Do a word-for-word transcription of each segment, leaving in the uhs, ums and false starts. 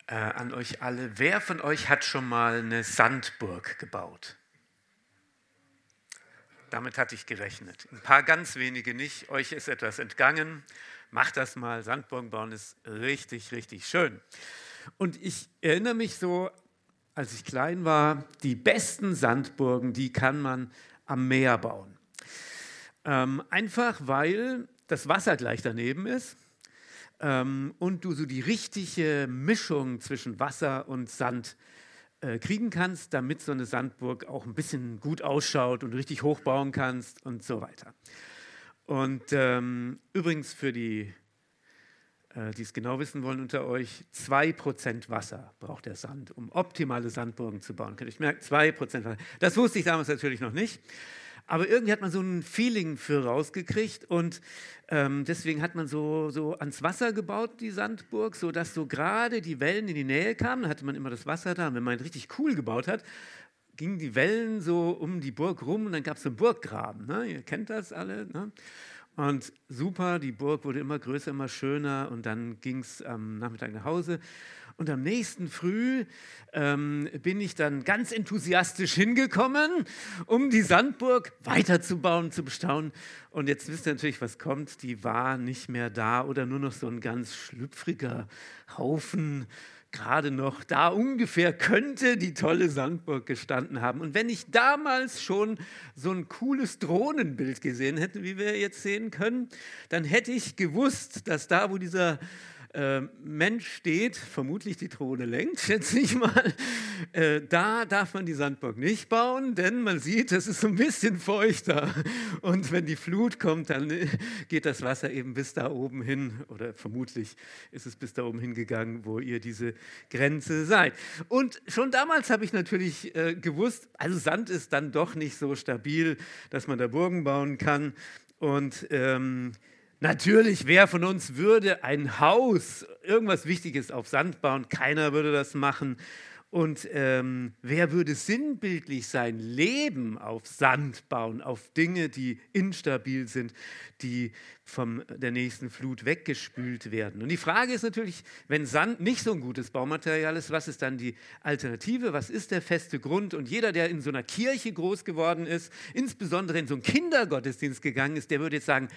Äh, an euch alle. Wer von euch hat schon mal eine Sandburg gebaut? Damit hatte ich gerechnet. Ein paar ganz wenige nicht. Euch ist etwas entgangen. Macht das mal. Sandburgen bauen ist richtig, richtig schön. Und ich erinnere mich so, als ich klein war, die besten Sandburgen, die kann man am Meer bauen. Ähm, einfach weil das Wasser gleich daneben ist. Und du so die richtige Mischung zwischen Wasser und Sand äh, kriegen kannst, damit so eine Sandburg auch ein bisschen gut ausschaut und richtig hochbauen kannst und so weiter. Und ähm, übrigens für die, äh, die es genau wissen wollen unter euch, zwei Prozent Wasser braucht der Sand, um optimale Sandburgen zu bauen. Könnt ihr merken, zwei Prozent Wasser. Das wusste ich damals natürlich noch nicht. Aber irgendwie hat man so ein Feeling für rausgekriegt und ähm, deswegen hat man so, so ans Wasser gebaut, die Sandburg, sodass so gerade die Wellen in die Nähe kamen. Dann hatte man immer das Wasser da und wenn man richtig cool gebaut hat, gingen die Wellen so um die Burg rum und dann gab es so einen Burggraben. Ne? Ihr kennt das alle. Ne? Und super, die Burg wurde immer größer, immer schöner und dann ging es am Nachmittag nach Hause. Und am nächsten Früh ähm, bin ich dann ganz enthusiastisch hingekommen, um die Sandburg weiterzubauen, zu bestaunen. Und jetzt wisst ihr natürlich, was kommt. Die war nicht mehr da oder nur noch so ein ganz schlüpfriger Haufen. Gerade noch da ungefähr könnte die tolle Sandburg gestanden haben. Und wenn ich damals schon so ein cooles Drohnenbild gesehen hätte, wie wir jetzt sehen können, dann hätte ich gewusst, dass da, wo dieser äh, Mensch steht, vermutlich die Drohne lenkt, schätze ich mal, äh, da darf man die Sandburg nicht bauen, denn man sieht, es ist so ein bisschen feuchter. Und wenn die Flut kommt, dann geht das Wasser eben bis da oben hin, oder vermutlich ist es bis da oben hingegangen, wo ihr diese Grenze seid. Und schon damals habe ich natürlich äh, gewusst, also Sand ist dann doch nicht so stabil, dass man da Burgen bauen kann. Und ähm, natürlich, wer von uns würde ein Haus, irgendwas Wichtiges auf Sand bauen? Keiner würde das machen. Und ähm, wer würde sinnbildlich sein Leben auf Sand bauen, auf Dinge, die instabil sind, die von der nächsten Flut weggespült werden? Und die Frage ist natürlich, wenn Sand nicht so ein gutes Baumaterial ist, was ist dann die Alternative? Was ist der feste Grund? Und jeder, der in so einer Kirche groß geworden ist, insbesondere in so einen Kindergottesdienst gegangen ist, der würde jetzt sagen,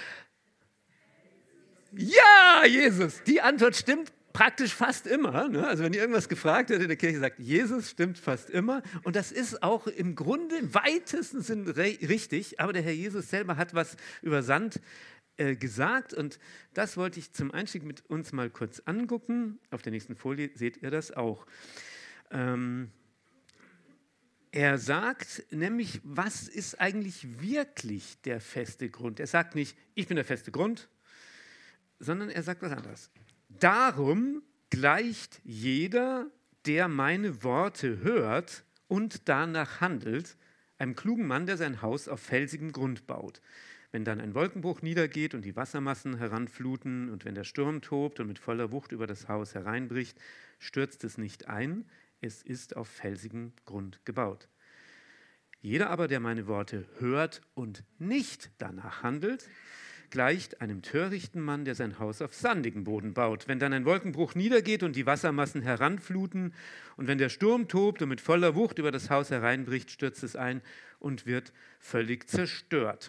ja, Jesus, die Antwort stimmt praktisch fast immer. Ne? Also wenn ihr irgendwas gefragt hättet in der Kirche, sagt, Jesus stimmt fast immer. Und das ist auch im Grunde im weitesten Sinn re- richtig. Aber der Herr Jesus selber hat was über Sand äh, gesagt. Und das wollte ich zum Einstieg mit uns mal kurz angucken. Auf der nächsten Folie seht ihr das auch. Ähm, er sagt nämlich, was ist eigentlich wirklich der feste Grund? Er sagt nicht, ich bin der feste Grund, sondern er sagt was anderes. Darum gleicht jeder, der meine Worte hört und danach handelt, einem klugen Mann, der sein Haus auf felsigem Grund baut. Wenn dann ein Wolkenbruch niedergeht und die Wassermassen heranfluten und wenn der Sturm tobt und mit voller Wucht über das Haus hereinbricht, stürzt es nicht ein, es ist auf felsigem Grund gebaut. Jeder aber, der meine Worte hört und nicht danach handelt, gleicht einem törichten Mann, der sein Haus auf sandigem Boden baut. Wenn dann ein Wolkenbruch niedergeht und die Wassermassen heranfluten und wenn der Sturm tobt und mit voller Wucht über das Haus hereinbricht, stürzt es ein und wird völlig zerstört.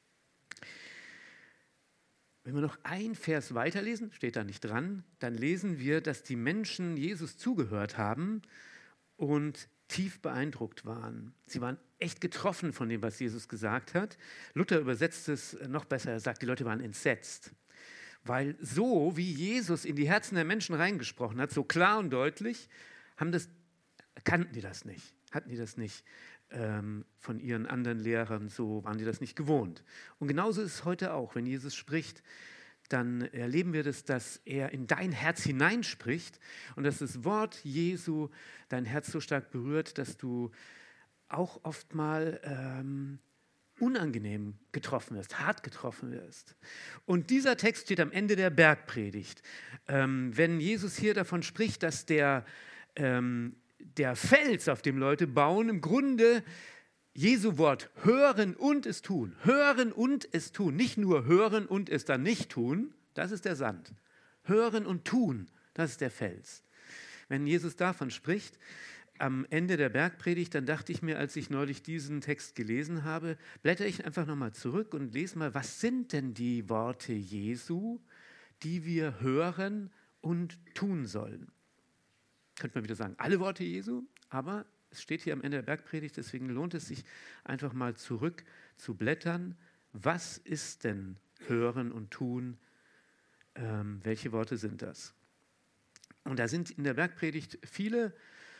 Wenn wir noch ein Vers weiterlesen, steht da nicht dran, dann lesen wir, dass die Menschen Jesus zugehört haben und tief beeindruckt waren. Sie waren echt getroffen von dem, was Jesus gesagt hat. Luther übersetzt es noch besser. Er sagt, die Leute waren entsetzt. Weil so, wie Jesus in die Herzen der Menschen reingesprochen hat, so klar und deutlich, haben das, kannten die das nicht, hatten die das nicht ähm, von ihren anderen Lehrern, so waren die das nicht gewohnt. Und genauso ist es heute auch, wenn Jesus spricht, dann erleben wir das, dass er in dein Herz hineinspricht und dass das Wort Jesu dein Herz so stark berührt, dass du auch oft mal ähm, unangenehm getroffen wirst, hart getroffen wirst. Und dieser Text steht am Ende der Bergpredigt. Ähm, wenn Jesus hier davon spricht, dass der, ähm, der Fels, auf dem Leute bauen, im Grunde Jesu Wort hören und es tun. Hören und es tun. Nicht nur hören und es dann nicht tun, das ist der Sand. Hören und tun, das ist der Fels. Wenn Jesus davon spricht, am Ende der Bergpredigt, dann dachte ich mir, als ich neulich diesen Text gelesen habe, blätter ich einfach nochmal zurück und lese mal, was sind denn die Worte Jesu, die wir hören und tun sollen? Könnte man wieder sagen, alle Worte Jesu, aber es steht hier am Ende der Bergpredigt, deswegen lohnt es sich einfach mal zurück zu blättern. Was ist denn hören und tun? Ähm, welche Worte sind das? Und da sind in der Bergpredigt viele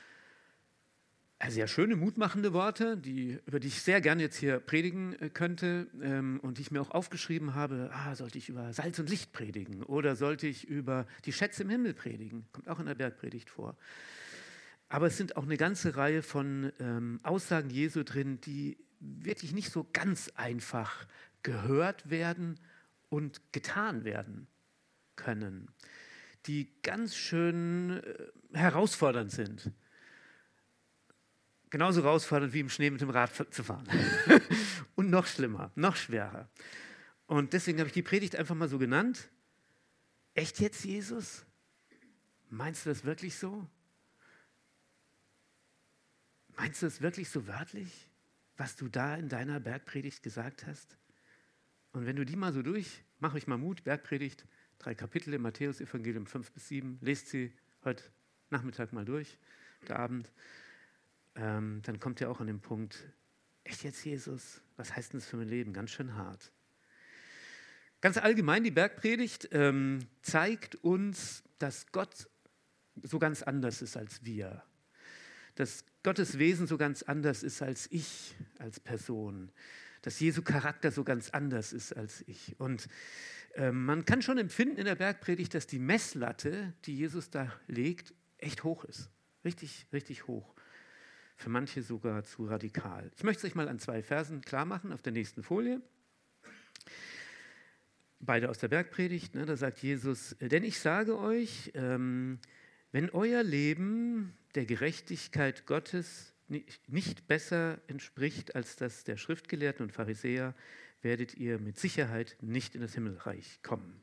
sehr schöne, mutmachende Worte, die, über die ich sehr gerne jetzt hier predigen könnte ähm, und die ich mir auch aufgeschrieben habe. Ah, sollte ich über Salz und Licht predigen oder sollte ich über die Schätze im Himmel predigen? Kommt auch in der Bergpredigt vor. Aber es sind auch eine ganze Reihe von ähm, Aussagen Jesu drin, die wirklich nicht so ganz einfach gehört werden und getan werden können, die ganz schön äh, herausfordernd sind. Genauso herausfordernd wie im Schnee mit dem Rad zu fahren. Und noch schlimmer, noch schwerer. Und deswegen habe ich die Predigt einfach mal so genannt. Echt jetzt, Jesus? Meinst du das wirklich so? Meinst du das wirklich so wörtlich, was du da in deiner Bergpredigt gesagt hast? Und wenn du die mal so durch, mach euch mal Mut, Bergpredigt, drei Kapitel im Matthäus-Evangelium, fünf bis sieben, lest sie heute Nachmittag mal durch, heute Abend. Ähm, dann kommt ihr auch an den Punkt, echt jetzt Jesus, was heißt denn das für mein Leben? Ganz schön hart. Ganz allgemein, die Bergpredigt ähm, zeigt uns, dass Gott so ganz anders ist als wir. Dass Gottes Wesen so ganz anders ist als ich, als Person. Dass Jesu Charakter so ganz anders ist als ich. Und äh, man kann schon empfinden in der Bergpredigt, dass die Messlatte, die Jesus da legt, echt hoch ist. Richtig, richtig hoch. Für manche sogar zu radikal. Ich möchte es euch mal an zwei Versen klar machen, auf der nächsten Folie. Beide aus der Bergpredigt, ne, da sagt Jesus, denn ich sage euch, ähm, wenn euer Leben der Gerechtigkeit Gottes nicht, nicht besser entspricht als das der Schriftgelehrten und Pharisäer, werdet ihr mit Sicherheit nicht in das Himmelreich kommen.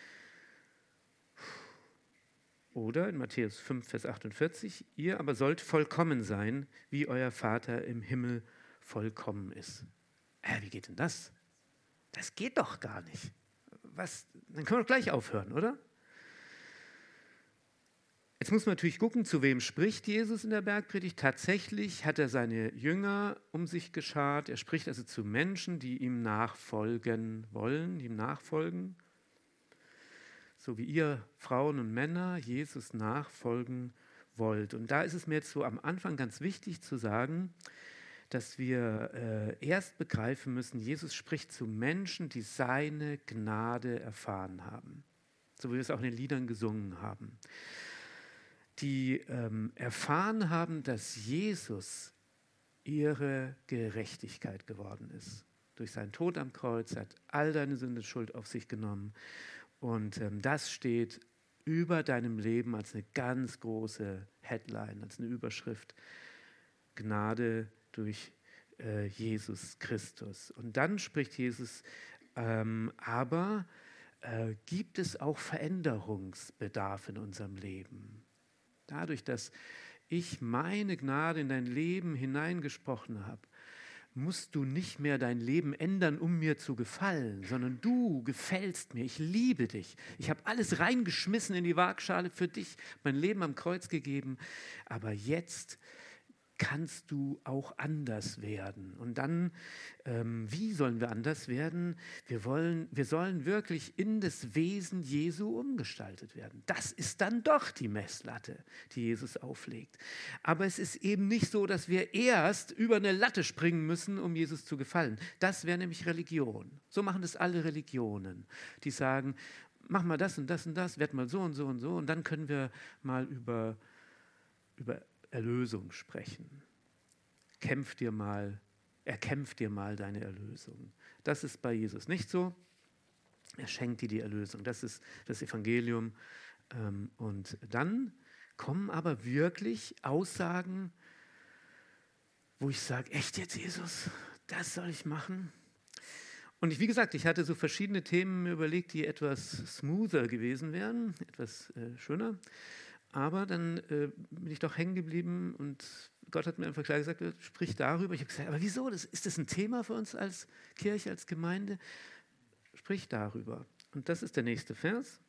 Oder in Matthäus fünf, Vers achtundvierzig, ihr aber sollt vollkommen sein, wie euer Vater im Himmel vollkommen ist. Äh, wie geht denn das? Das geht doch gar nicht. Was? Dann können wir doch gleich aufhören, oder? Jetzt muss man natürlich gucken, zu wem spricht Jesus in der Bergpredigt. Tatsächlich hat er seine Jünger um sich geschart. Er spricht also zu Menschen, die ihm nachfolgen wollen, die ihm nachfolgen. So wie ihr Frauen und Männer Jesus nachfolgen wollt. Und da ist es mir jetzt so am Anfang ganz wichtig zu sagen, dass wir äh, erst begreifen müssen, Jesus spricht zu Menschen, die seine Gnade erfahren haben. So wie wir es auch in den Liedern gesungen haben. Die ähm, erfahren haben, dass Jesus ihre Gerechtigkeit geworden ist. Durch seinen Tod am Kreuz hat all deine Sünde Schuld auf sich genommen. Und ähm, das steht über deinem Leben als eine ganz große Headline, als eine Überschrift. Gnade durch äh, Jesus Christus. Und dann spricht Jesus, ähm, aber äh, gibt es auch Veränderungsbedarf in unserem Leben? Dadurch, dass ich meine Gnade in dein Leben hineingesprochen habe, musst du nicht mehr dein Leben ändern, um mir zu gefallen, sondern du gefällst mir, ich liebe dich. Ich habe alles reingeschmissen in die Waagschale für dich, mein Leben am Kreuz gegeben, aber jetzt kannst du auch anders werden. Und dann, ähm, wie sollen wir anders werden? Wir wollen, wir sollen wirklich in das Wesen Jesu umgestaltet werden. Das ist dann doch die Messlatte, die Jesus auflegt. Aber es ist eben nicht so, dass wir erst über eine Latte springen müssen, um Jesus zu gefallen. Das wäre nämlich Religion. So machen das alle Religionen, die sagen, mach mal das und das und das, werd mal so und so und so und dann können wir mal über, über Erlösung sprechen. Kämpf dir mal, erkämpf dir mal deine Erlösung. Das ist bei Jesus nicht so. Er schenkt dir die Erlösung. Das ist das Evangelium. Und dann kommen aber wirklich Aussagen, wo ich sage, echt jetzt, Jesus, das soll ich machen? Und ich, wie gesagt, ich hatte so verschiedene Themen mir überlegt, die etwas smoother gewesen wären, etwas äh, schöner. Aber dann äh, bin ich doch hängen geblieben und Gott hat mir einfach klar gesagt, sprich darüber. Ich habe gesagt, aber wieso? Das, ist das ein Thema für uns als Kirche, als Gemeinde? Sprich darüber. Und das ist der nächste Vers.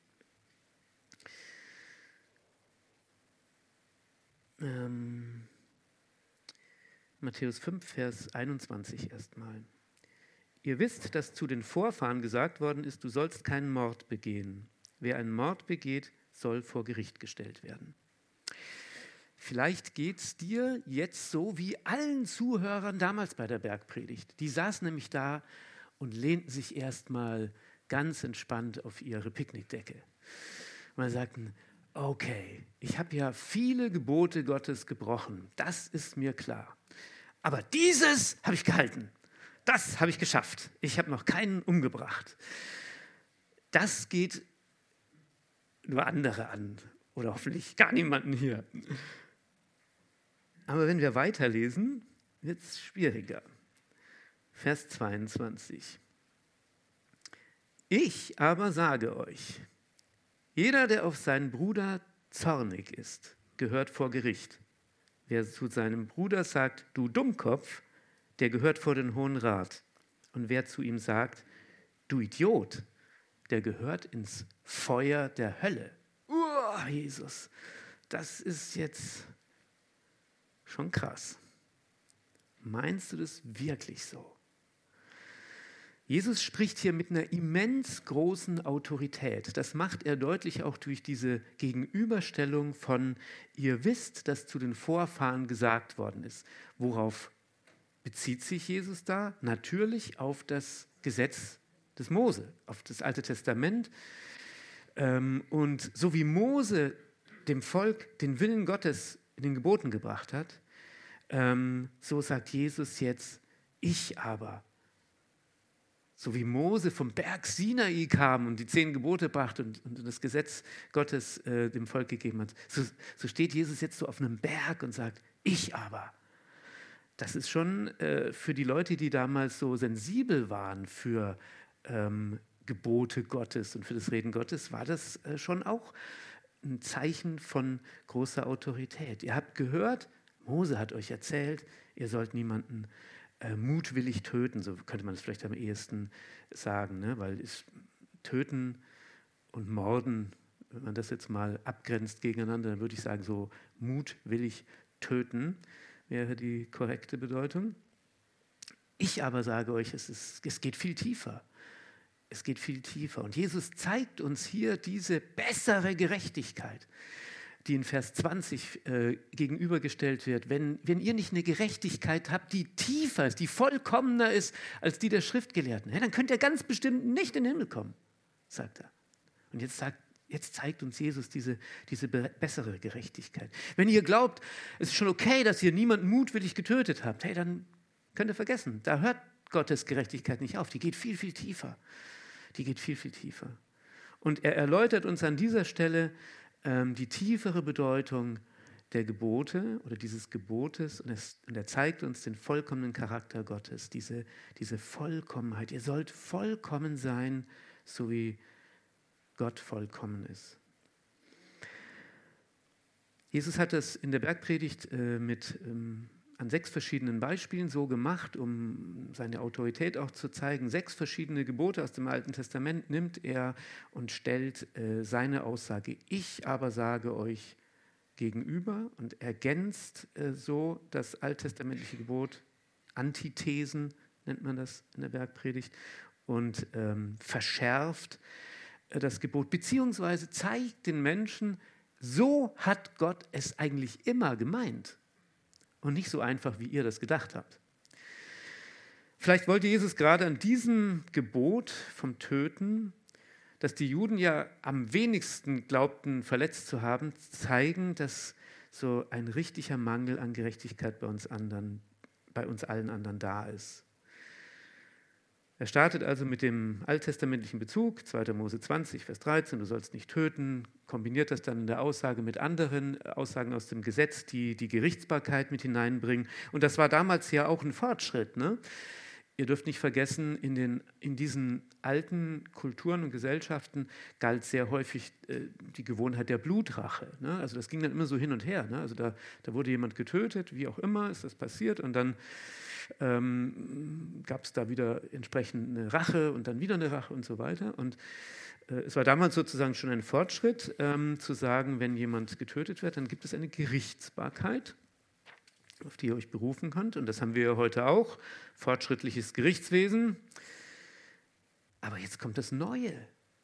Ähm, Matthäus fünf, Vers einundzwanzig erstmal. Ihr wisst, dass zu den Vorfahren gesagt worden ist, du sollst keinen Mord begehen. Wer einen Mord begeht, soll vor Gericht gestellt werden. Vielleicht geht es dir jetzt so wie allen Zuhörern damals bei der Bergpredigt. Die saßen nämlich da und lehnten sich erstmal ganz entspannt auf ihre Picknickdecke. Und sagten, okay, ich habe ja viele Gebote Gottes gebrochen, das ist mir klar. Aber dieses habe ich gehalten, das habe ich geschafft. Ich habe noch keinen umgebracht. Das geht nur andere an oder hoffentlich gar niemanden hier. Aber wenn wir weiterlesen, wird es schwieriger. Vers zweiundzwanzig. Ich aber sage euch, jeder, der auf seinen Bruder zornig ist, gehört vor Gericht. Wer zu seinem Bruder sagt, du Dummkopf, der gehört vor den Hohen Rat. Und wer zu ihm sagt, du Idiot, der gehört ins Feuer der Hölle. Oh, Jesus, das ist jetzt schon krass. Meinst du das wirklich so? Jesus spricht hier mit einer immens großen Autorität. Das macht er deutlich auch durch diese Gegenüberstellung von, ihr wisst, dass zu den Vorfahren gesagt worden ist. Worauf bezieht sich Jesus da? Natürlich auf das Gesetz des Mose, auf das Alte Testament. Und so wie Mose dem Volk den Willen Gottes in den Geboten gebracht hat, so sagt Jesus jetzt, ich aber. So wie Mose vom Berg Sinai kam und die zehn Gebote brachte und, und das Gesetz Gottes äh, dem Volk gegeben hat, so, so steht Jesus jetzt so auf einem Berg und sagt, ich aber. Das ist schon äh, für die Leute, die damals so sensibel waren für ähm, Gebote Gottes und für das Reden Gottes, war das äh, schon auch ein Zeichen von großer Autorität. Ihr habt gehört, Mose hat euch erzählt, ihr sollt niemanden äh, mutwillig töten, so könnte man es vielleicht am ehesten sagen, ne? Weil ist Töten und Morden, wenn man das jetzt mal abgrenzt gegeneinander, dann würde ich sagen, so mutwillig töten wäre die korrekte Bedeutung. Ich aber sage euch, es, ist, es geht viel tiefer. Es geht viel tiefer. Und Jesus zeigt uns hier diese bessere Gerechtigkeit, die in Vers zwanzig äh, gegenübergestellt wird. Wenn, wenn ihr nicht eine Gerechtigkeit habt, die tiefer ist, die vollkommener ist als die der Schriftgelehrten, ja, dann könnt ihr ganz bestimmt nicht in den Himmel kommen, sagt er. Und jetzt, sagt, jetzt zeigt uns Jesus diese, diese be- bessere Gerechtigkeit. Wenn ihr glaubt, es ist schon okay, dass ihr niemanden mutwillig getötet habt, hey, dann könnt ihr vergessen, da hört Gottes Gerechtigkeit nicht auf, die geht viel, viel tiefer. Die geht viel, viel tiefer. Und er erläutert uns an dieser Stelle ähm, die tiefere Bedeutung der Gebote oder dieses Gebotes und, es, und er zeigt uns den vollkommenen Charakter Gottes, diese, diese Vollkommenheit. Ihr sollt vollkommen sein, so wie Gott vollkommen ist. Jesus hat das in der Bergpredigt äh, mit ähm, an sechs verschiedenen Beispielen so gemacht, um seine Autorität auch zu zeigen. Sechs verschiedene Gebote aus dem Alten Testament nimmt er und stellt äh, seine Aussage, ich aber sage euch, gegenüber und ergänzt äh, so das alttestamentliche Gebot, Antithesen nennt man das in der Bergpredigt, und ähm, verschärft äh, das Gebot, beziehungsweise zeigt den Menschen, so hat Gott es eigentlich immer gemeint. Und nicht so einfach, wie ihr das gedacht habt. Vielleicht wollte Jesus gerade an diesem Gebot vom Töten, das die Juden ja am wenigsten glaubten, verletzt zu haben, zeigen, dass so ein richtiger Mangel an Gerechtigkeit bei uns anderen, bei uns allen anderen da ist. Er startet also mit dem alttestamentlichen Bezug, zweiter Mose zwanzig, Vers dreizehn, du sollst nicht töten, kombiniert das dann in der Aussage mit anderen Aussagen aus dem Gesetz, die die Gerichtsbarkeit mit hineinbringen. Und das war damals ja auch ein Fortschritt, ne? ihr dürft nicht vergessen, in, den, in diesen alten Kulturen und Gesellschaften galt sehr häufig äh, die Gewohnheit der Blutrache. Ne? Also das ging dann immer so hin und her. Ne? Also da, da wurde jemand getötet, wie auch immer ist das passiert, und dann ähm, gab es da wieder entsprechend eine Rache und dann wieder eine Rache und so weiter. Und äh, es war damals sozusagen schon ein Fortschritt, ähm, zu sagen, wenn jemand getötet wird, dann gibt es eine Gerichtsbarkeit, auf die ihr euch berufen könnt. Und das haben wir heute auch, fortschrittliches Gerichtswesen. Aber jetzt kommt das Neue.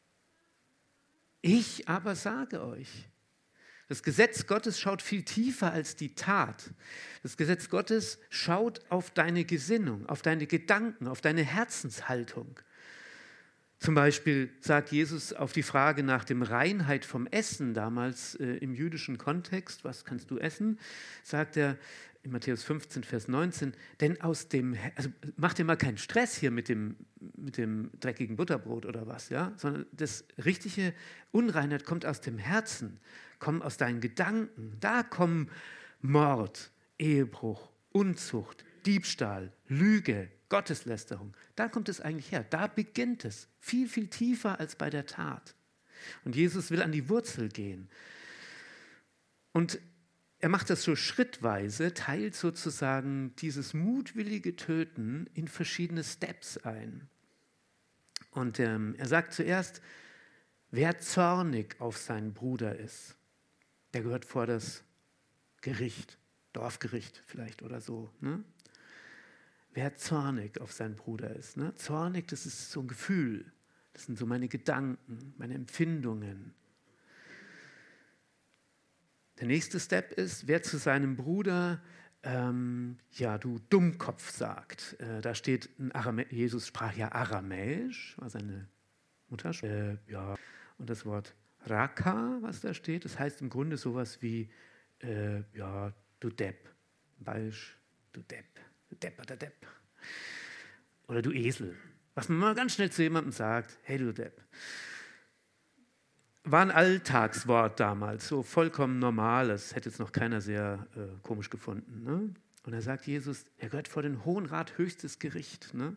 Ich aber sage euch, das Gesetz Gottes schaut viel tiefer als die Tat. Das Gesetz Gottes schaut auf deine Gesinnung, auf deine Gedanken, auf deine Herzenshaltung. Zum Beispiel sagt Jesus auf die Frage nach dem Reinheit vom Essen, damals äh, im jüdischen Kontext, was kannst du essen, sagt er in Matthäus fünfzehn, Vers neunzehn, denn aus dem, also mach dir mal keinen Stress hier mit dem, mit dem dreckigen Butterbrot oder was, ja, sondern das richtige Unreinheit kommt aus dem Herzen, kommt aus deinen Gedanken, da kommen Mord, Ehebruch, Unzucht, Diebstahl, Lüge, Gotteslästerung, da kommt es eigentlich her, da beginnt es, viel, viel tiefer als bei der Tat. Und Jesus will an die Wurzel gehen. Und er macht das so schrittweise, teilt sozusagen dieses mutwillige Töten in verschiedene Steps ein. Und ähm, er sagt zuerst, wer zornig auf seinen Bruder ist, der gehört vor das Gericht, Dorfgericht vielleicht oder so, ne? Wer zornig auf seinen Bruder ist. Ne? Zornig, das ist so ein Gefühl. Das sind so meine Gedanken, meine Empfindungen. Der nächste Step ist, wer zu seinem Bruder, ähm, ja, du Dummkopf sagt. Äh, da steht, ein Aramä- Jesus sprach ja Aramäisch, war seine Mutter. Äh, ja. Und das Wort Raka, was da steht, das heißt im Grunde sowas wie, äh, ja, du Depp. Bayerisch, du Depp. Du Depp oder Depp. Oder du Esel. Was man mal ganz schnell zu jemandem sagt, hey du Depp. War ein Alltagswort damals, so vollkommen normales, hätte jetzt noch keiner sehr äh, komisch gefunden. Ne? Und da sagt Jesus, er gehört vor den Hohen Rat, höchstes Gericht. Ne?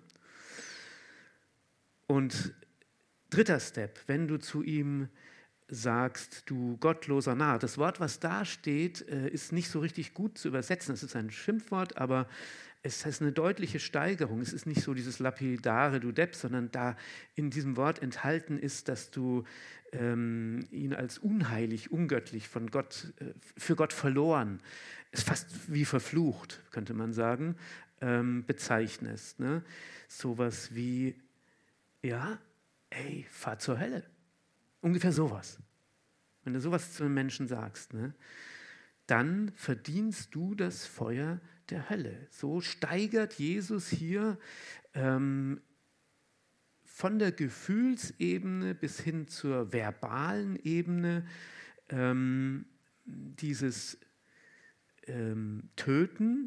Und dritter Step, wenn du zu ihm sagst, du gottloser Narr. Das Wort, was da steht, ist nicht so richtig gut zu übersetzen. Es ist ein Schimpfwort, aber es ist eine deutliche Steigerung. Es ist nicht so dieses lapidare, du Depp, sondern da in diesem Wort enthalten ist, dass du ähm, ihn als unheilig, ungöttlich, von Gott, äh, für Gott verloren, ist fast wie verflucht, könnte man sagen, ähm, bezeichnest. Ne? Sowas wie, ja, ey, fahr zur Hölle. Ungefähr sowas. Wenn du sowas zu einem Menschen sagst, ne, dann verdienst du das Feuer der Hölle. So steigert Jesus hier ähm, von der Gefühlsebene bis hin zur verbalen Ebene ähm, dieses ähm, Töten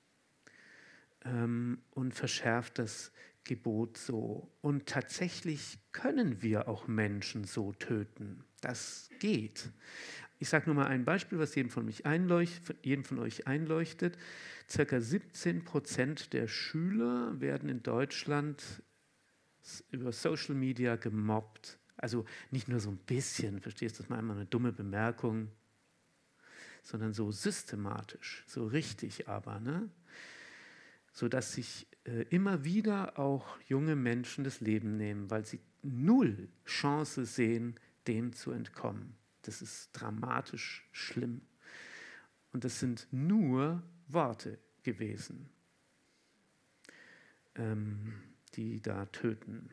ähm, und verschärft das Gebot so. Und tatsächlich können wir auch Menschen so töten. Das geht. Ich sage nur mal ein Beispiel, was jedem von, mich einleuchtet, jedem von euch einleuchtet. Circa siebzehn Prozent der Schüler werden in Deutschland über Social Media gemobbt. Also nicht nur so ein bisschen, verstehst du, das ist mal eine dumme Bemerkung, sondern so systematisch, so richtig aber, ne? Sodass sich äh, immer wieder auch junge Menschen das Leben nehmen, weil sie null Chance sehen, dem zu entkommen. Das ist dramatisch schlimm. Und das sind nur Worte gewesen, ähm, die da töten.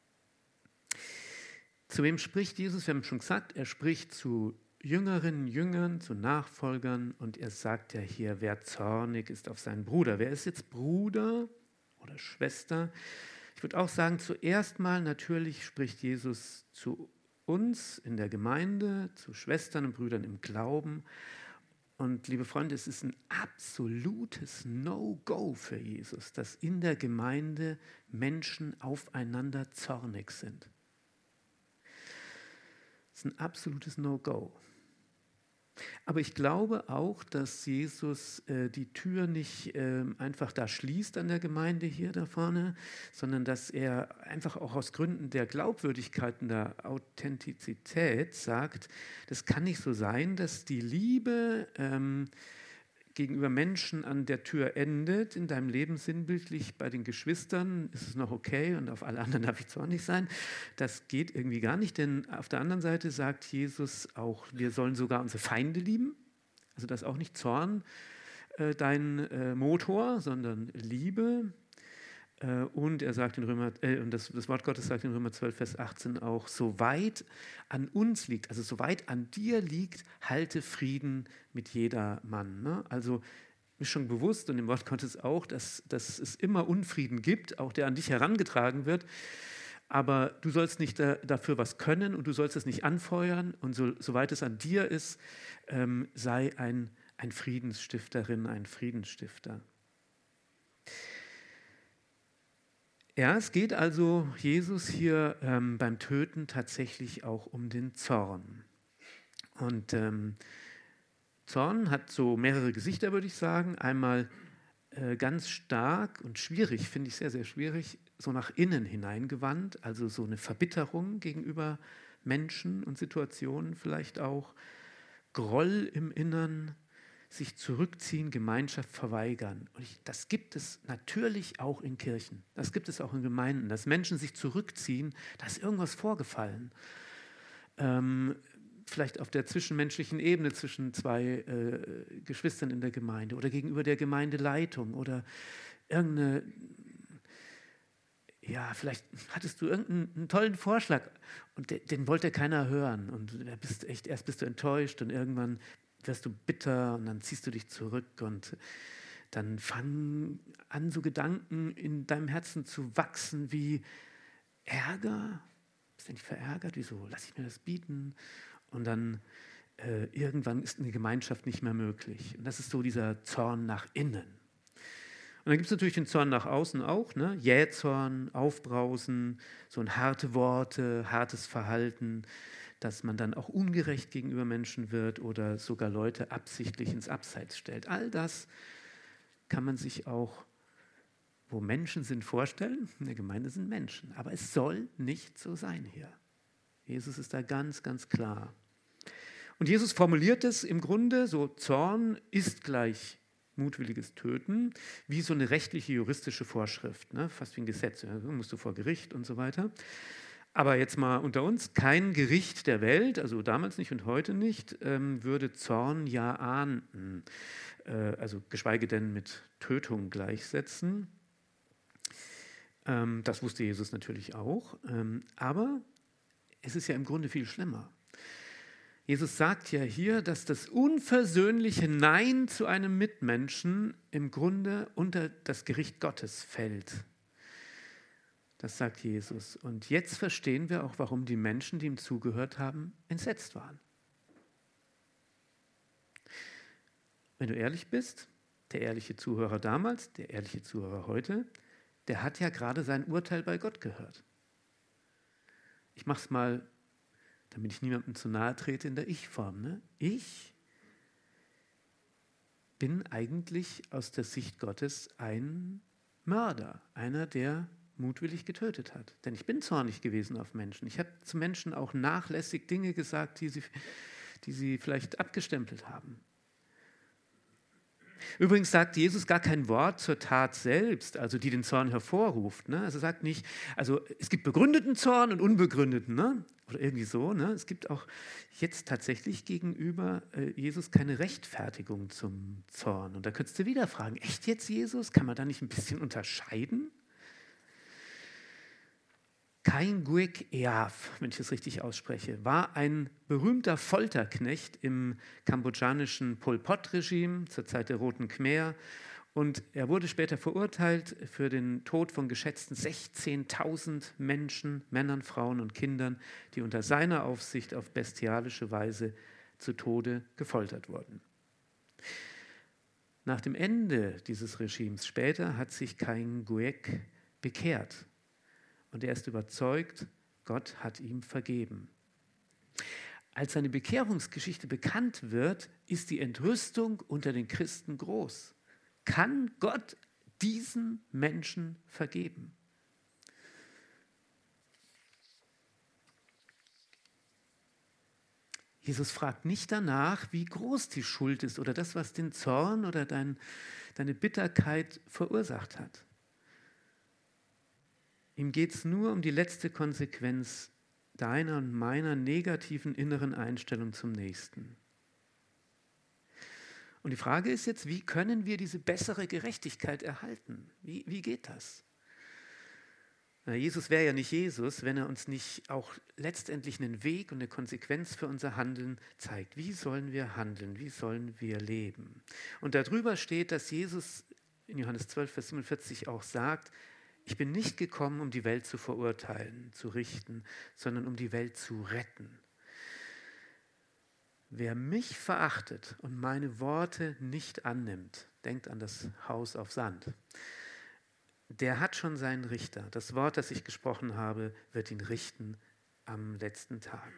Zu wem spricht Jesus? Wir haben schon gesagt, er spricht zu jüngeren Jüngern, zu Nachfolgern, und er sagt ja hier, wer zornig ist auf seinen Bruder. Wer ist jetzt Bruder oder Schwester? Ich würde auch sagen, zuerst mal natürlich spricht Jesus zu uns in der Gemeinde, zu Schwestern und Brüdern im Glauben. Und liebe Freunde, es ist ein absolutes No-Go für Jesus, dass in der Gemeinde Menschen aufeinander zornig sind. Das ist ein absolutes No-Go. Aber ich glaube auch, dass Jesus äh, die Tür nicht äh, einfach da schließt an der Gemeinde hier da vorne, sondern dass er einfach auch aus Gründen der Glaubwürdigkeit und der Authentizität sagt, das kann nicht so sein, dass die Liebe ähm, gegenüber Menschen an der Tür endet, in deinem Leben sinnbildlich. Bei den Geschwistern ist es noch okay und auf alle anderen darf ich zornig sein. Das geht irgendwie gar nicht, denn auf der anderen Seite sagt Jesus auch, wir sollen sogar unsere Feinde lieben. Also das ist auch nicht Zorn äh, dein äh, Motor, sondern Liebe. Äh, und er sagt in Römer, äh, und das, das Wort Gottes sagt in Römer zwölf, Vers achtzehn auch, soweit an uns liegt, also soweit an dir liegt, halte Frieden mit jedermann. Ne? Also ist schon bewusst und im Wort Gottes auch, dass, dass es immer Unfrieden gibt, auch der an dich herangetragen wird. Aber du sollst nicht da, dafür was können und du sollst es nicht anfeuern. Und so, soweit es an dir ist, ähm, sei ein, ein Friedensstifterin, ein Friedensstifter. Ja, es geht also Jesus hier ähm, beim Töten tatsächlich auch um den Zorn. Und ähm, Zorn hat so mehrere Gesichter, würde ich sagen. Einmal äh, ganz stark und schwierig, finde ich sehr, sehr schwierig, so nach innen hineingewandt, also so eine Verbitterung gegenüber Menschen und Situationen vielleicht auch, Groll im Innern, sich zurückziehen, Gemeinschaft verweigern. Und ich, das gibt es natürlich auch in Kirchen, das gibt es auch in Gemeinden, dass Menschen sich zurückziehen, da ist irgendwas vorgefallen. Ähm, vielleicht auf der zwischenmenschlichen Ebene zwischen zwei äh, Geschwistern in der Gemeinde oder gegenüber der Gemeindeleitung oder irgendeine, ja, vielleicht hattest du irgendeinen tollen Vorschlag und de, den wollte keiner hören und du bist echt, erst bist du enttäuscht und irgendwann wirst du bitter und dann ziehst du dich zurück und dann fangen an, so Gedanken in deinem Herzen zu wachsen wie Ärger. Bist du nicht verärgert? Wieso? Lass ich mir das bieten? Und dann äh, irgendwann ist eine Gemeinschaft nicht mehr möglich. Und das ist so dieser Zorn nach innen. Und dann gibt es natürlich den Zorn nach außen auch, ne? Jähzorn, Aufbrausen, so ein harte Worte, hartes Verhalten, dass man dann auch ungerecht gegenüber Menschen wird oder sogar Leute absichtlich ins Abseits stellt. All das kann man sich auch, wo Menschen sind, vorstellen. In der Gemeinde sind Menschen, aber es soll nicht so sein hier. Jesus ist da ganz, ganz klar. Und Jesus formuliert es im Grunde so, Zorn ist gleich mutwilliges Töten, wie so eine rechtliche, juristische Vorschrift, ne? Fast wie ein Gesetz, ja, musst du vor Gericht und so weiter. Aber jetzt mal unter uns, kein Gericht der Welt, also damals nicht und heute nicht, ähm, würde Zorn ja ahnden, äh, also geschweige denn mit Tötung gleichsetzen. Ähm, das wusste Jesus natürlich auch, ähm, aber es ist ja im Grunde viel schlimmer. Jesus sagt ja hier, dass das unversöhnliche Nein zu einem Mitmenschen im Grunde unter das Gericht Gottes fällt. Das sagt Jesus. Und jetzt verstehen wir auch, warum die Menschen, die ihm zugehört haben, entsetzt waren. Wenn du ehrlich bist, der ehrliche Zuhörer damals, der ehrliche Zuhörer heute, der hat ja gerade sein Urteil bei Gott gehört. Ich mache es mal, damit ich niemandem zu nahe trete, in der Ich-Form. Ne? Ich bin eigentlich aus der Sicht Gottes ein Mörder, einer, der mutwillig getötet hat. Denn ich bin zornig gewesen auf Menschen. Ich habe zu Menschen auch nachlässig Dinge gesagt, die sie, die sie vielleicht abgestempelt haben. Übrigens sagt Jesus gar kein Wort zur Tat selbst, also die den Zorn hervorruft. Ne? Also er sagt nicht, also es gibt begründeten Zorn und unbegründeten, ne? Oder irgendwie so. Ne? Es gibt auch jetzt tatsächlich gegenüber äh, Jesus keine Rechtfertigung zum Zorn. Und da könntest du wieder fragen, echt jetzt Jesus? Kann man da nicht ein bisschen unterscheiden? Kain Guek Eav, wenn ich es richtig ausspreche, war ein berühmter Folterknecht im kambodschanischen Pol Pot-Regime zur Zeit der Roten Khmer. Und er wurde später verurteilt für den Tod von geschätzten sechzehntausend Menschen, Männern, Frauen und Kindern, die unter seiner Aufsicht auf bestialische Weise zu Tode gefoltert wurden. Nach dem Ende dieses Regimes später hat sich Kain Guek bekehrt. Und er ist überzeugt, Gott hat ihm vergeben. als seine Bekehrungsgeschichte bekannt wird, ist die Entrüstung unter den Christen groß. Kann Gott diesen Menschen vergeben? Jesus fragt nicht danach, wie groß die Schuld ist oder das, was den Zorn oder dein, deine Bitterkeit verursacht hat. Ihm geht es nur um die letzte Konsequenz deiner und meiner negativen inneren Einstellung zum Nächsten. Und die Frage ist jetzt, wie können wir diese bessere Gerechtigkeit erhalten? Wie, wie geht das? Na, Jesus wäre ja nicht Jesus, wenn er uns nicht auch letztendlich einen Weg und eine Konsequenz für unser Handeln zeigt. Wie sollen wir handeln? Wie sollen wir leben? Und darüber steht, dass Jesus in Johannes zwölf, Vers siebenundvierzig auch sagt, ich bin nicht gekommen, um die Welt zu verurteilen, zu richten, sondern um die Welt zu retten. Wer mich verachtet und meine Worte nicht annimmt, denkt an das Haus auf Sand, der hat schon seinen Richter. Das Wort, das ich gesprochen habe, wird ihn richten am letzten Tag.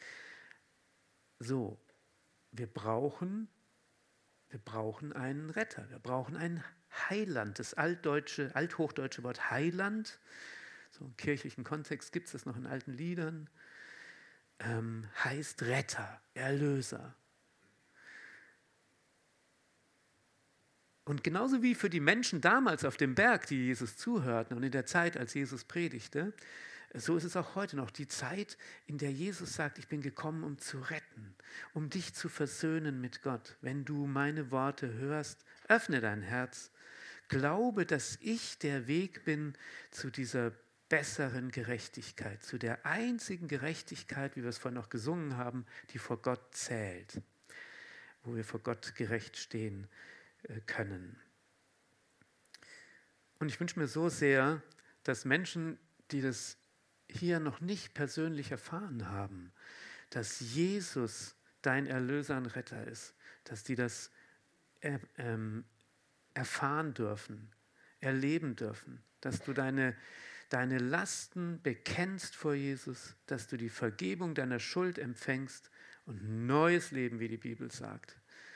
So, wir brauchen, wir brauchen einen Retter, wir brauchen einen Heiland. Das altdeutsche, althochdeutsche Wort Heiland, so im kirchlichen Kontext gibt es das noch in alten Liedern, ähm, heißt Retter, Erlöser. Und genauso wie für die Menschen damals auf dem Berg, die Jesus zuhörten und in der Zeit, als Jesus predigte, so ist es auch heute noch die Zeit, in der Jesus sagt, ich bin gekommen, um zu retten, um dich zu versöhnen mit Gott. Wenn du meine Worte hörst, öffne dein Herz, glaube, dass ich der Weg bin zu dieser besseren Gerechtigkeit, zu der einzigen Gerechtigkeit, wie wir es vorhin noch gesungen haben, die vor Gott zählt, wo wir vor Gott gerecht stehen können. Und ich wünsche mir so sehr, dass Menschen, die das hier noch nicht persönlich erfahren haben, dass Jesus dein Erlöser und Retter ist, dass die das er, ähm, erfahren dürfen, erleben dürfen, dass du deine, deine Lasten bekennst vor Jesus, dass du die Vergebung deiner Schuld empfängst und neues Leben, wie die Bibel sagt,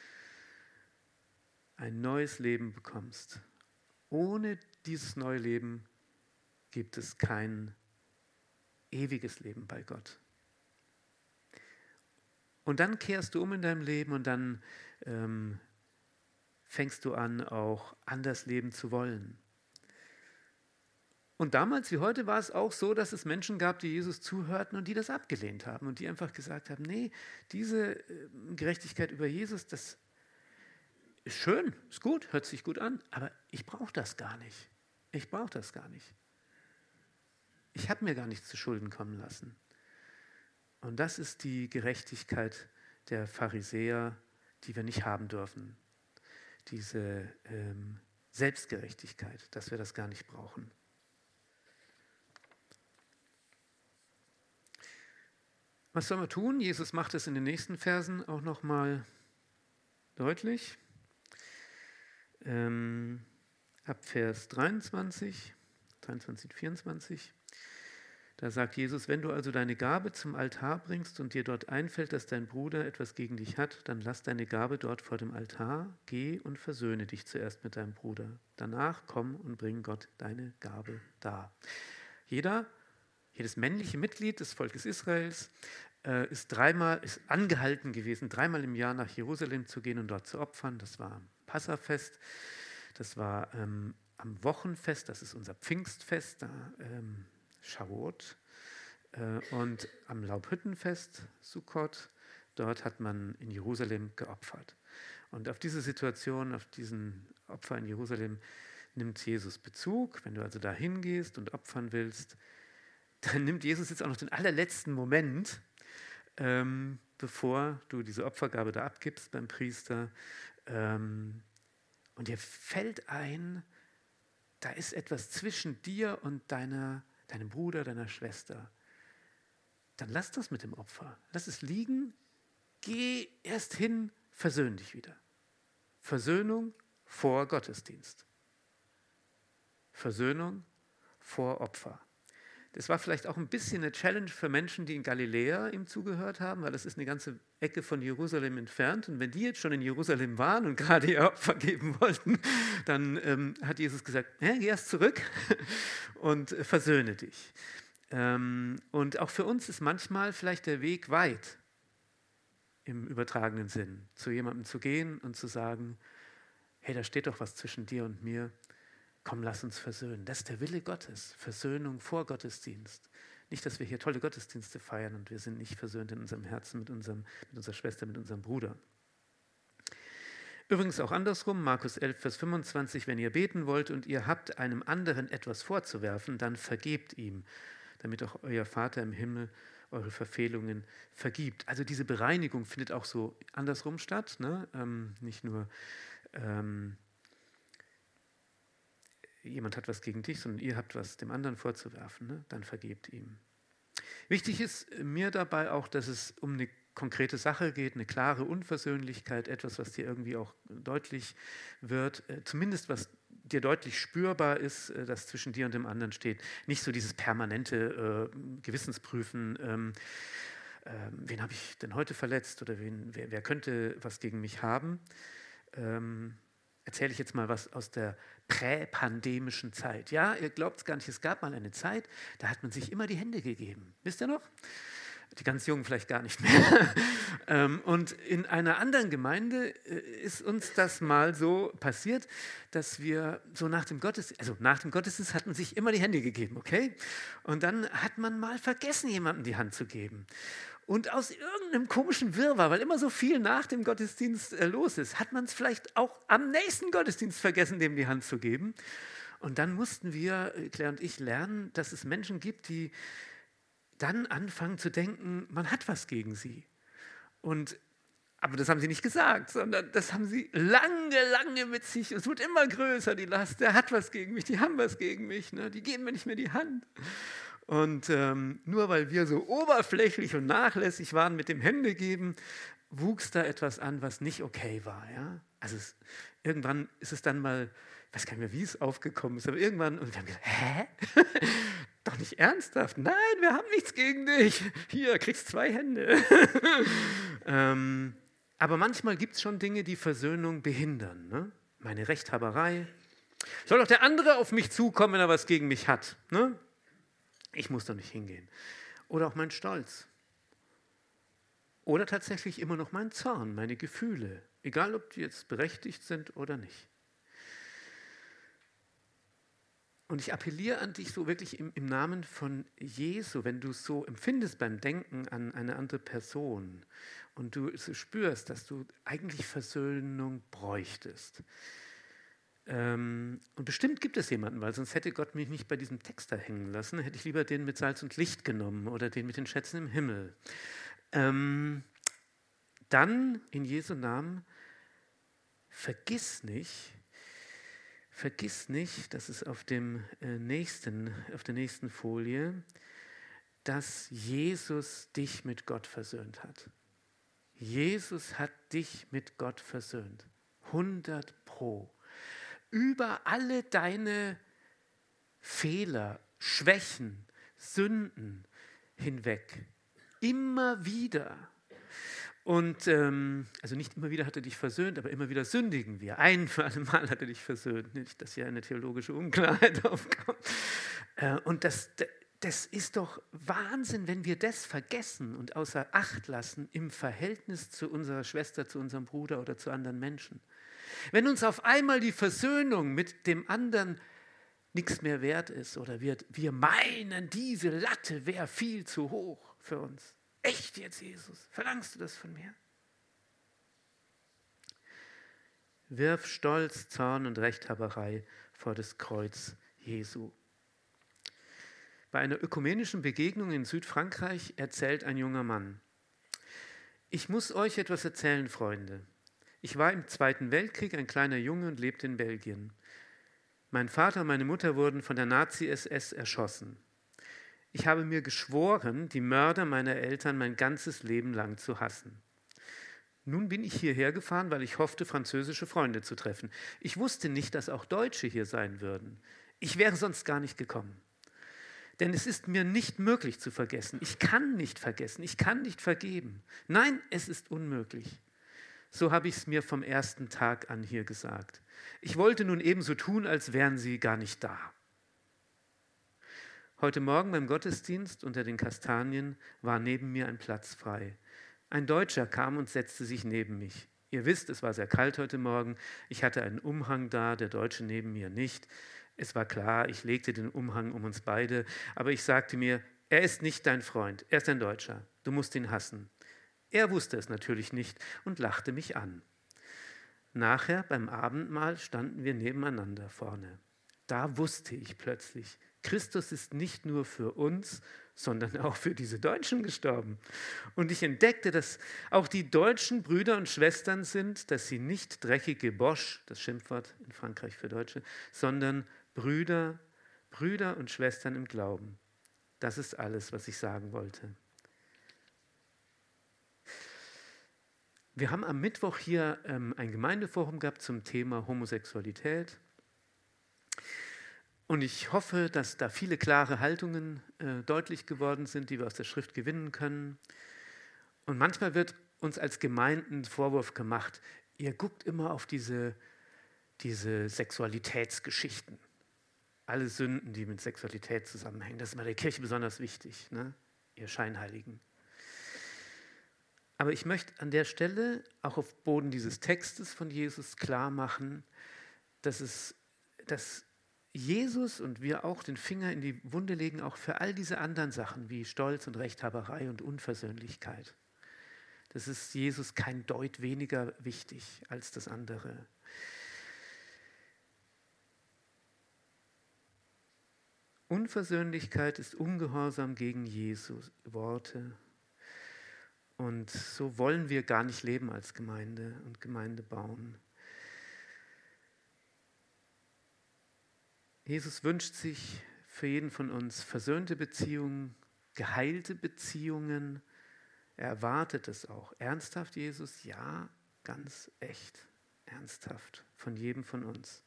ein neues Leben bekommst. Ohne dieses neue Leben gibt es kein ewiges Leben bei Gott. Und dann kehrst du um in deinem Leben und dann ähm, fängst du an, auch anders leben zu wollen. Und damals wie heute war es auch so, dass es Menschen gab, die Jesus zuhörten und die das abgelehnt haben und die einfach gesagt haben, nee, diese Gerechtigkeit über Jesus, das ist schön, ist gut, hört sich gut an, aber ich brauche das gar nicht. Ich brauche das gar nicht. Ich habe mir gar nichts zu Schulden kommen lassen. Und das ist die Gerechtigkeit der Pharisäer, die wir nicht haben dürfen. Diese ähm, Selbstgerechtigkeit, dass wir das gar nicht brauchen. Was soll man tun? Jesus macht es in den nächsten Versen auch nochmal deutlich. Ähm, ab Vers dreiundzwanzig, dreiundzwanzig, vierundzwanzig, da sagt Jesus, wenn du also deine Gabe zum Altar bringst und dir dort einfällt, dass dein Bruder etwas gegen dich hat, dann lass deine Gabe dort vor dem Altar, geh und versöhne dich zuerst mit deinem Bruder. Danach komm und bring Gott deine Gabe dar. Jeder, jedes männliche Mitglied des Volkes Israels äh, ist dreimal, ist angehalten gewesen, dreimal im Jahr nach Jerusalem zu gehen und dort zu opfern. Das war Passafest, das war ähm, am Wochenfest, das ist unser Pfingstfest, da, ähm, Shavuot, äh, und am Laubhüttenfest, Sukkot, dort hat man in Jerusalem geopfert. Und auf diese Situation, auf diesen Opfer in Jerusalem nimmt Jesus Bezug. Wenn du also da hingehst und opfern willst, dann nimmt Jesus jetzt auch noch den allerletzten Moment, ähm, bevor du diese Opfergabe da abgibst beim Priester. Ähm, und dir fällt ein, da ist etwas zwischen dir und deiner, deinem Bruder, deiner Schwester. Dann lass das mit dem Opfer. Lass es liegen. Geh erst hin, versöhn dich wieder. Versöhnung vor Gottesdienst. Versöhnung vor Opfer. Das war vielleicht auch ein bisschen eine Challenge für Menschen, die in Galiläa ihm zugehört haben, weil das ist eine ganze Ecke von Jerusalem entfernt. Und wenn die jetzt schon in Jerusalem waren und gerade ihr Opfer geben wollten, dann ähm, hat Jesus gesagt, hey, geh erst zurück und äh, versöhne dich. Ähm, und auch für uns ist manchmal vielleicht der Weg weit, im übertragenen Sinn, zu jemandem zu gehen und zu sagen, hey, da steht doch was zwischen dir und mir. Komm, lass uns versöhnen. Das ist der Wille Gottes. Versöhnung vor Gottesdienst. Nicht, dass wir hier tolle Gottesdienste feiern und wir sind nicht versöhnt in unserem Herzen mit, unserem, mit unserer Schwester, mit unserem Bruder. Übrigens auch andersrum, Markus elf, Vers fünfundzwanzig, wenn ihr beten wollt und ihr habt einem anderen etwas vorzuwerfen, dann vergebt ihm, damit auch euer Vater im Himmel eure Verfehlungen vergibt. Also diese Bereinigung findet auch so andersrum statt, ne? ähm, nicht nur ähm, jemand hat was gegen dich, sondern ihr habt was dem anderen vorzuwerfen, ne? Dann vergebt ihm. Wichtig ist mir dabei auch, dass es um eine konkrete Sache geht, eine klare Unversöhnlichkeit, etwas, was dir irgendwie auch deutlich wird, äh, zumindest was dir deutlich spürbar ist, äh, das zwischen dir und dem anderen steht. Nicht so dieses permanente äh, Gewissensprüfen, ähm, äh, wen habe ich denn heute verletzt oder wen, wer, wer könnte was gegen mich haben. Ähm, Erzähle ich jetzt mal was aus der präpandemischen Zeit. Ja, ihr glaubt es gar nicht, es gab mal eine Zeit, da hat man sich immer die Hände gegeben. Wisst ihr noch? Die ganz Jungen vielleicht gar nicht mehr. Und in einer anderen Gemeinde ist uns das mal so passiert, dass wir so nach dem Gottesdienst, also nach dem Gottesdienst hat man sich immer die Hände gegeben, okay? Und dann hat man mal vergessen, jemandem die Hand zu geben. Und aus irgendeinem komischen Wirrwarr, weil immer so viel nach dem Gottesdienst äh, los ist, hat man es vielleicht auch am nächsten Gottesdienst vergessen, dem die Hand zu geben. Und dann mussten wir, Claire und ich, lernen, dass es Menschen gibt, die dann anfangen zu denken, man hat was gegen sie. Und, aber das haben sie nicht gesagt, sondern das haben sie lange, lange mit sich. Es wird immer größer, die Last. Der hat was gegen mich, die haben was gegen mich, ne? Die geben mir nicht mehr die Hand. Und ähm, nur weil wir so oberflächlich und nachlässig waren mit dem Händegeben, wuchs da etwas an, was nicht okay war. Ja? Also es, irgendwann ist es dann mal, ich weiß gar nicht mehr, wie es aufgekommen ist, aber irgendwann, und wir haben gesagt, hä? Doch nicht ernsthaft? Nein, wir haben nichts gegen dich. Hier, kriegst zwei Hände. ähm, aber manchmal gibt es schon Dinge, die Versöhnung behindern. Ne? Meine Rechthaberei. Soll doch der andere auf mich zukommen, wenn er was gegen mich hat. Ne? Ich muss doch nicht hingehen. Oder auch mein Stolz. Oder tatsächlich immer noch mein Zorn, meine Gefühle. Egal, ob die jetzt berechtigt sind oder nicht. Und ich appelliere an dich so wirklich im, im Namen von Jesu, wenn du es so empfindest beim Denken an eine andere Person und du so spürst, dass du eigentlich Versöhnung bräuchtest. Ähm, und bestimmt gibt es jemanden, weil sonst hätte Gott mich nicht bei diesem Text da hängen lassen, hätte ich lieber den mit Salz und Licht genommen oder den mit den Schätzen im Himmel. Ähm, dann in Jesu Namen, vergiss nicht, vergiss nicht, das ist auf dem äh, nächsten, auf der nächsten Folie, dass Jesus dich mit Gott versöhnt hat. Jesus hat dich mit Gott versöhnt. hundert Pro. Über alle deine Fehler, Schwächen, Sünden hinweg. Immer wieder. Und ähm, also nicht immer wieder hat er dich versöhnt, aber immer wieder sündigen wir. Ein für alle Mal hat er dich versöhnt. Nicht, dass hier eine theologische Unklarheit aufkommt. Äh, und das, das ist doch Wahnsinn, wenn wir das vergessen und außer Acht lassen im Verhältnis zu unserer Schwester, zu unserem Bruder oder zu anderen Menschen. Wenn uns auf einmal die Versöhnung mit dem anderen nichts mehr wert ist oder wir, wir meinen, diese Latte wäre viel zu hoch für uns. Echt jetzt, Jesus? Verlangst du das von mir? Wirf Stolz, Zorn und Rechthaberei vor das Kreuz Jesu. Bei einer ökumenischen Begegnung in Südfrankreich erzählt ein junger Mann: Ich muss euch etwas erzählen, Freunde. Ich war im Zweiten Weltkrieg ein kleiner Junge und lebte in Belgien. Mein Vater und meine Mutter wurden von der Nazi-S S erschossen. Ich habe mir geschworen, die Mörder meiner Eltern mein ganzes Leben lang zu hassen. Nun bin ich hierher gefahren, weil ich hoffte, französische Freunde zu treffen. Ich wusste nicht, dass auch Deutsche hier sein würden. Ich wäre sonst gar nicht gekommen. Denn es ist mir nicht möglich zu vergessen. Ich kann nicht vergessen, ich kann nicht vergeben. Nein, es ist unmöglich. So habe ich es mir vom ersten Tag an hier gesagt. Ich wollte nun ebenso tun, als wären sie gar nicht da. Heute Morgen beim Gottesdienst unter den Kastanien war neben mir ein Platz frei. Ein Deutscher kam und setzte sich neben mich. Ihr wisst, es war sehr kalt heute Morgen. Ich hatte einen Umhang da, der Deutsche neben mir nicht. Es war klar, ich legte den Umhang um uns beide, aber ich sagte mir, er ist nicht dein Freund, er ist ein Deutscher. Du musst ihn hassen. Er wusste es natürlich nicht und lachte mich an. Nachher beim Abendmahl standen wir nebeneinander vorne. Da wusste ich plötzlich, Christus ist nicht nur für uns, sondern auch für diese Deutschen gestorben. Und ich entdeckte, dass auch die deutschen Brüder und Schwestern sind, dass sie nicht dreckige Bosch, das Schimpfwort in Frankreich für Deutsche, sondern Brüder, Brüder und Schwestern im Glauben. Das ist alles, was ich sagen wollte. Wir haben am Mittwoch hier ähm, ein Gemeindeforum gehabt zum Thema Homosexualität. Und ich hoffe, dass da viele klare Haltungen äh, deutlich geworden sind, die wir aus der Schrift gewinnen können. Und manchmal wird uns als Gemeinden Vorwurf gemacht, ihr guckt immer auf diese, diese Sexualitätsgeschichten. Alle Sünden, die mit Sexualität zusammenhängen. Das ist bei der Kirche besonders wichtig, ne? Ihr Scheinheiligen. Aber ich möchte an der Stelle auch auf Boden dieses Textes von Jesus klar machen, dass, es, dass Jesus und wir auch den Finger in die Wunde legen, auch für all diese anderen Sachen wie Stolz und Rechthaberei und Unversöhnlichkeit. Das ist Jesus kein Deut weniger wichtig als das andere. Unversöhnlichkeit ist Ungehorsam gegen Jesu Worte. Und so wollen wir gar nicht leben als Gemeinde und Gemeinde bauen. Jesus wünscht sich für jeden von uns versöhnte Beziehungen, geheilte Beziehungen. Er erwartet es auch. Ernsthaft, Jesus? Ja, ganz echt. Ernsthaft. Von jedem von uns.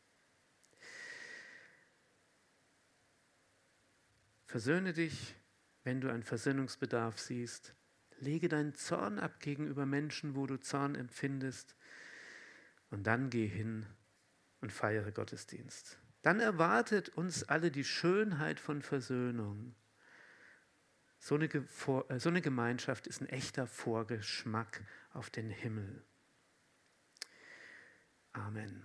Versöhne dich, wenn du einen Versöhnungsbedarf siehst. Lege deinen Zorn ab gegenüber Menschen, wo du Zorn empfindest. Und dann geh hin und feiere Gottesdienst. Dann erwartet uns alle die Schönheit von Versöhnung. So eine, so eine Gemeinschaft ist ein echter Vorgeschmack auf den Himmel. Amen.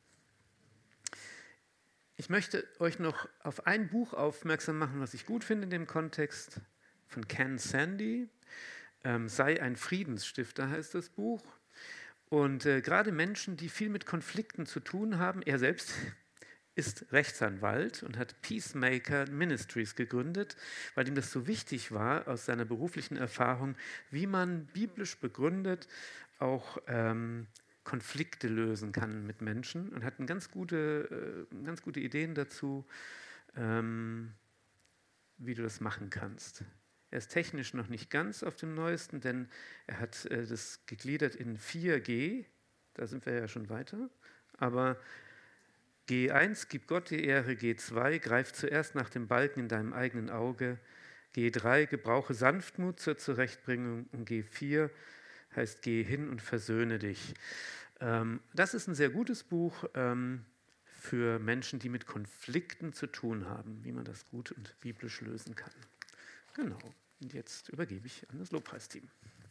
Ich möchte euch noch auf ein Buch aufmerksam machen, was ich gut finde in dem Kontext, von Ken Sande. Ähm, Sei ein Friedensstifter heißt das Buch. Und äh, gerade Menschen, die viel mit Konflikten zu tun haben, er selbst ist Rechtsanwalt und hat Peacemaker Ministries gegründet, weil ihm das so wichtig war aus seiner beruflichen Erfahrung, wie man biblisch begründet auch ähm, Konflikte lösen kann mit Menschen, und hat eine ganz gute, äh, ganz gute Ideen dazu, ähm, wie du das machen kannst. Er ist technisch noch nicht ganz auf dem Neuesten, denn er hat äh, das gegliedert in vier G, da sind wir ja schon weiter, aber G eins, gib Gott die Ehre, G zwei, greif zuerst nach dem Balken in deinem eigenen Auge, G drei, gebrauche Sanftmut zur Zurechtbringung, und G vier heißt, geh hin und versöhne dich. Ähm, das ist ein sehr gutes Buch ähm, für Menschen, die mit Konflikten zu tun haben, wie man das gut und biblisch lösen kann. Genau, und jetzt übergebe ich an das Lobpreisteam.